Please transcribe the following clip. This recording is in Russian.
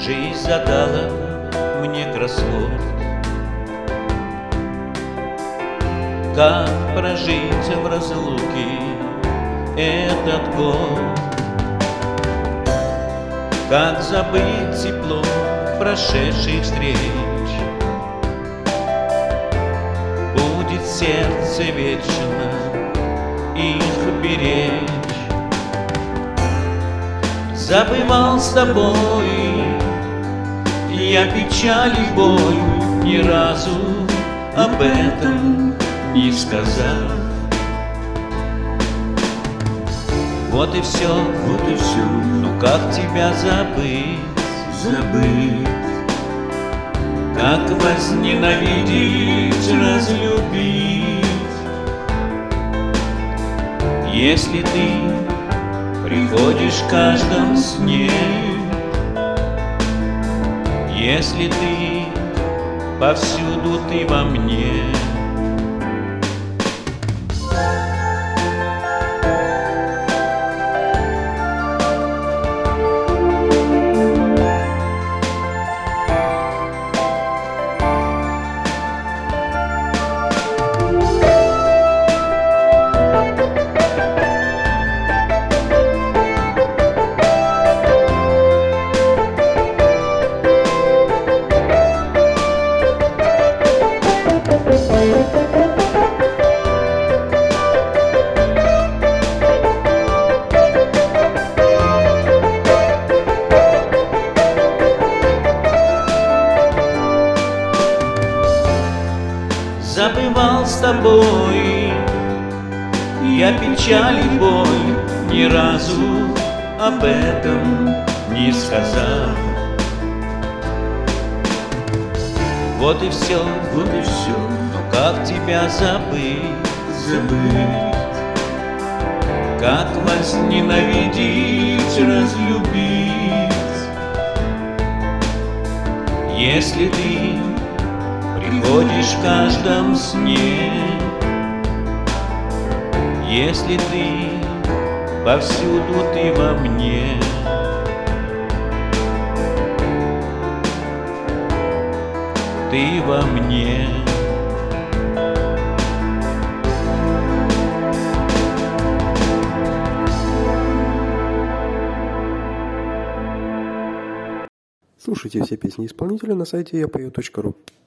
Жизнь задала мне кроссворд. Как прожить в разлуке этот год? Как забыть тепло прошедших встреч? Будет сердце вечно их беречь. Забывал с тобой я печаль и боль, ни разу об этом не сказал. Вот и все, ну как тебя забыть, как возненавидеть, разлюбить, если ты приходишь в каждом сне, если ты повсюду, ты во мне. Забывал с тобой я печаль и боль, ни разу об этом не сказал. Вот и все, но как тебя забыть, как возненавидеть, разлюбить, если ты приходишь в каждом сне, если ты повсюду, ты во мне. Ты во мне. Слушайте все песни исполнителя на сайте yapою.ru.